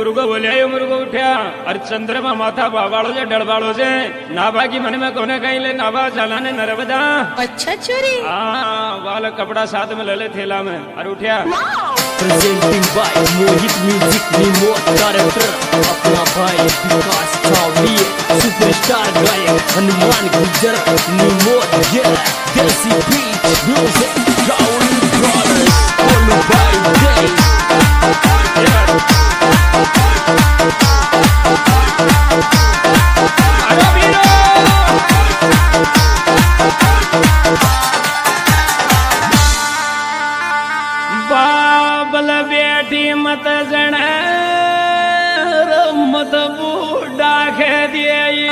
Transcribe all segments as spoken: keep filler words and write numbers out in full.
मुर्गो बोलिया मुर्गो उठ्या और चंद्रमा माथा बाबाड़ो से डड़बाड़ो से नाभा की मन में कोने कहीं ले नाभा चलाने नर्मदा। अच्छा चोरी हाँ वाला कपड़ा साथ में ले ले थैला में और उठ्या। Presenting by Mohit music remote director अपना भाई विकास चावड़ी सुपरस्टार गायक हनुमान गुजर रिमोट देसी बीच म्यूजिक चावड़ी ब्रदर्स ऑल बाय डे। बाबल बेटी मत जन मत बूढ़ा खे दिए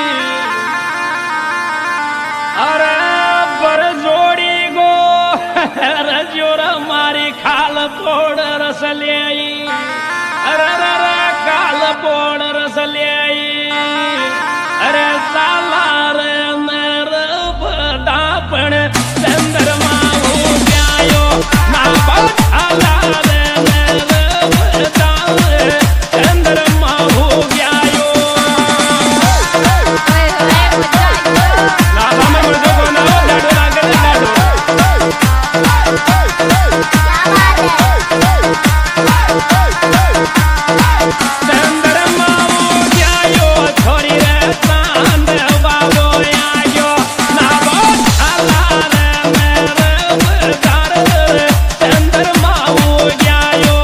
अरे पर जोड़ी गो रजोर मारी खाल पोड़ रस ले अरे अरे काल पोड़ रस ले अरे साला रे नर बदापण चंद्रमा हो जायो ना बात आला रे नर बदापण चंद्रमा हो जायो ना हम मुझे को ना लाडो लागे लाडो चंद्रमा हो जायो छोरी रे चांद बाबो आयो ना बात आला रे नर बदापण चंद्रमा हो जायो।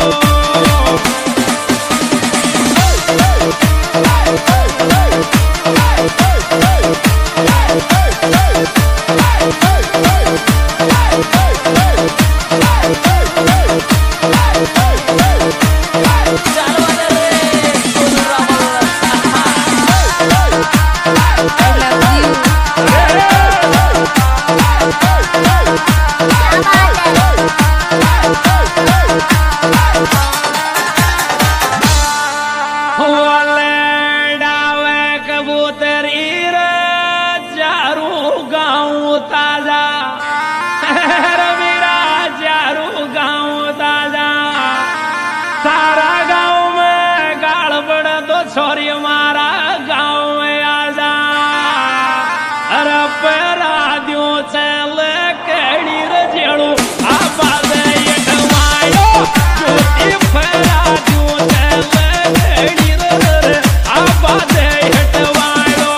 सारा गांव में गाल बड़ तो छोरी मारा गांव में आजा अरे पैरा दियो चल कड़ी रजेड़ू आपा दे यटवायो ज्योति पैरा दियो चल कड़ी रे आपा दे यटवायो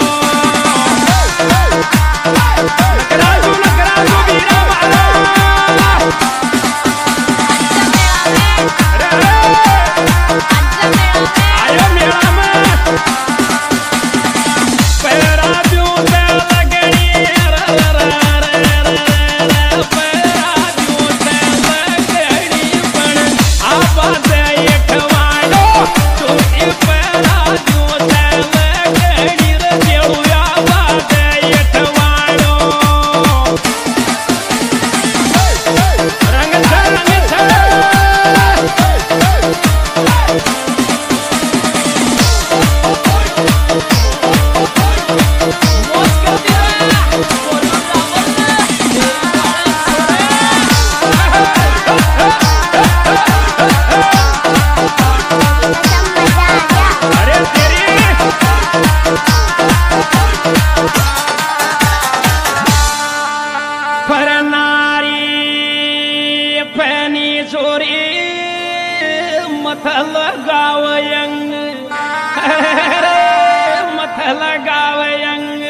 नकराजू नकराजू बीरा मारा आयो मेला में पैरा दूं ते लगड़ी रे रे रे रे पैरा दूं ते लगड़ी पण आपा दे यटवायो तू ई पैरा दूं ते लगड़ी रे जेड़ू आपा दे यटवायो रंग छे रंग छे अरे तेरी पर नारी फैनी चोरी मथ लगाव यंग मथ लगाव यंग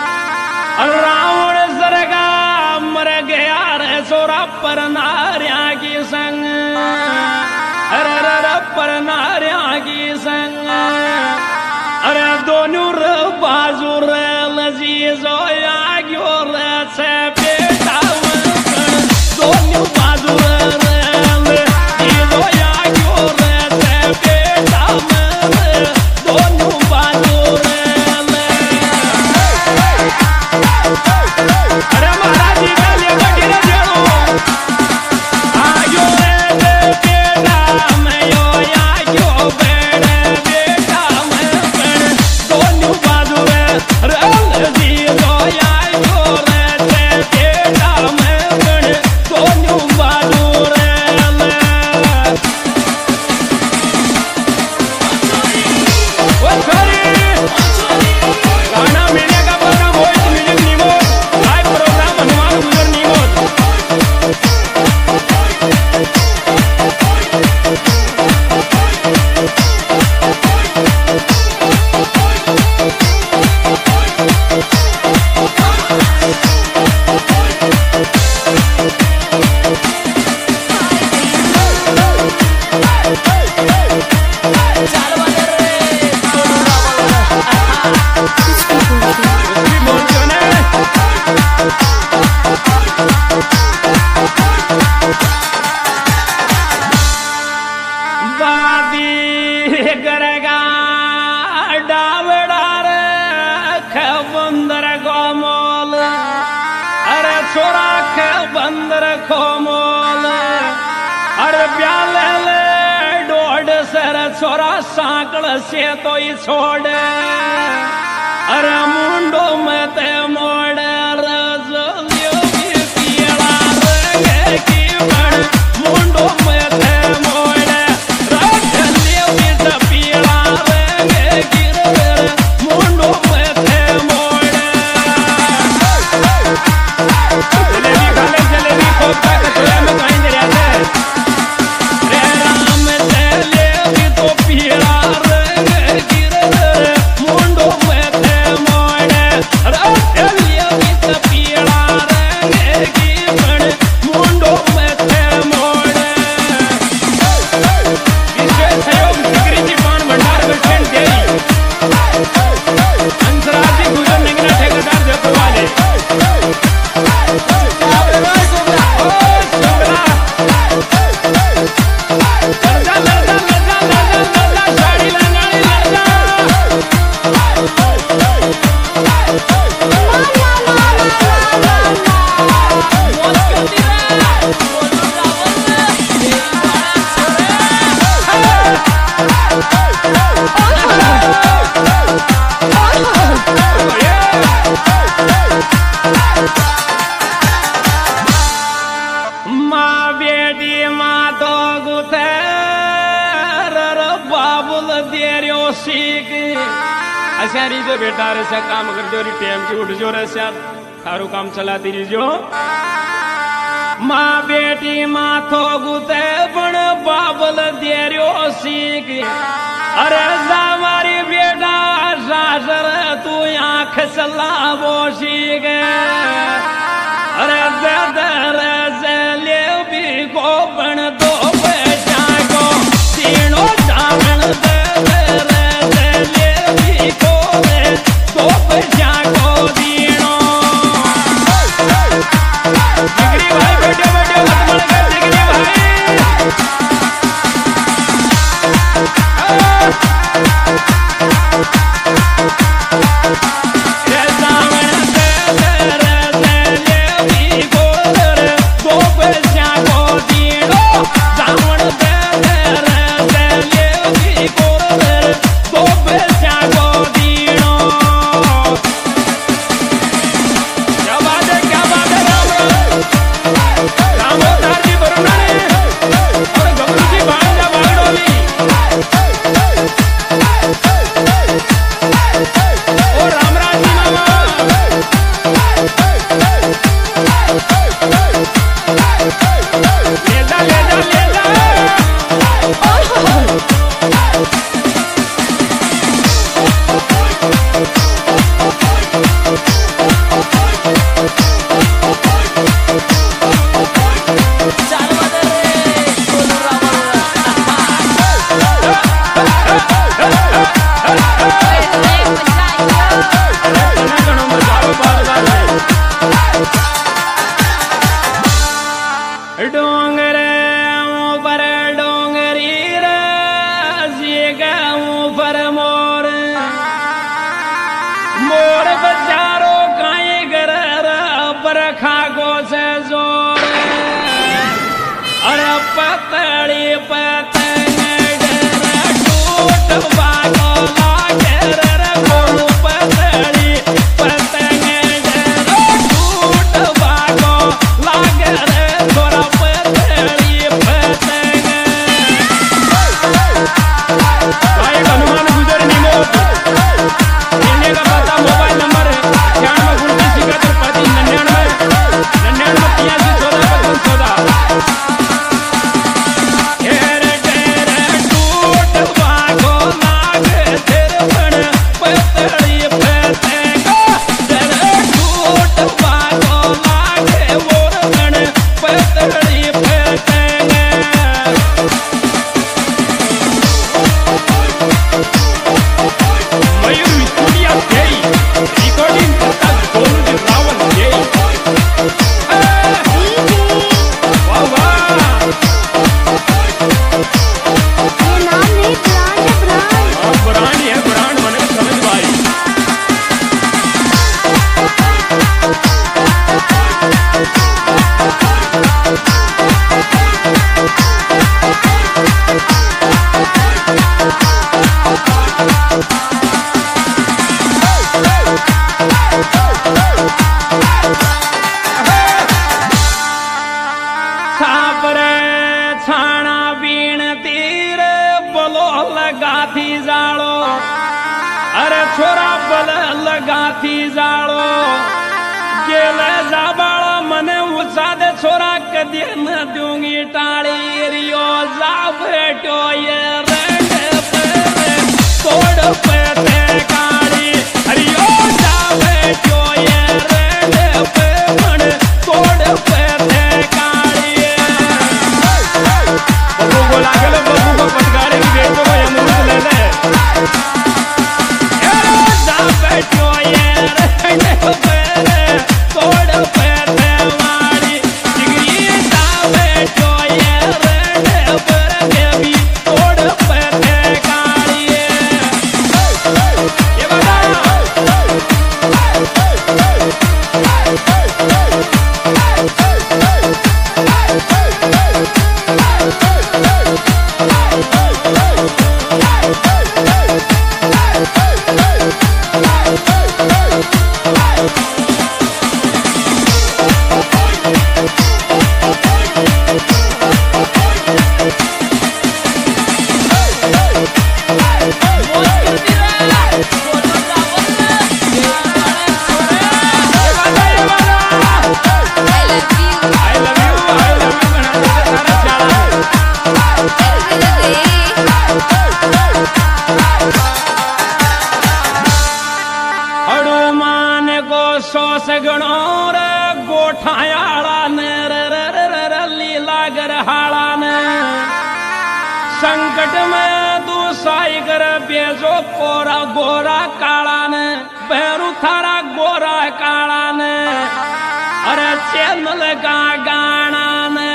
रावण सरगा मर गया रे सोरा पर नारिया की संग अरे अरे पर नारिया की संग अरे दोनों रे बाजू रे लजीजो याग्यो रे से बेटा दोनों बाजू रे लजीजो याग्यो रे से बेटा दोनों बाजू रे अरे महाराज जी का ले बड़ी रे जेड़ो बादी गरगा डावड़ा रे बंदर गोमोल अरे छोरा के बंदर खोमोल अरे प्याले ले डोड सर छोरा साकड़ से तो ही छोड़ अरे मुंडो में ते मोड़ रजलियो की पीड़ा रे की बड़ मुंडो में ते मोड़ रजलियो की पीड़ा रे गिर गिर मुंडो में ते मोड़ जलेबी खाले जलेबी खोखा कचरा में कहीं दे रहा है रे राम जलेबी तो पीड़ा रे गिर गिर मुंडो में ते मोड़ रजलियो की पीड़ा रे की बड़ मुंडो में ते मोड़ विशेष सहयोग सिकरी पान भंडार बसस्टैंड देरी अंतराजी गुजर निगरा ठेकेदार देखो वाले माँ बेटी माँ तो गुथे बाबुल देरियो सीख अच्छा रीजो बेटा रे से काम कर जो री टाइम की उठ जो रे से थारू काम चलाती रही माँ बेटी माँ तो गुथे पण बाबुल देरियो सीख अरे हमारी बेटा सासर तू आंख सलाबो सीख अरे दर ले भी को बन दो पैसा को तीनों जामन दर ले भी को दो पैसा को तीनों जिगरी भाई बेटे बेटे मत मर गए जिगरी भाई रे जामन दर लगा थी जाड़ो अरे छोरा बल लगा थी जाड़ो गेले जा बाळो मने उचा दे छोरा कदी न दूंगी टाळी रियो जा बेटो ये रंग पे तोड़ पे ते काली रियो जा बेटो ये रंग पे मन तोड़ पे ते काली बबू को लागल बबू को पटगाड़ी की बेटो को अमरूद ले ले जा बेटो ये रंग पे तोड़ पे ते वाली जिगरी जा बेटो ये रंग पे बेबी तोड़ पे ते काली ये सो सगणो रे गोठायाला ने रे रे रे रे रे लीला गरहाळा ने संकट में तू साई कर बेजो कोरा गोरा काळा ने बेरू थारा गोरा काळा ने अरे चैनल का गाना ने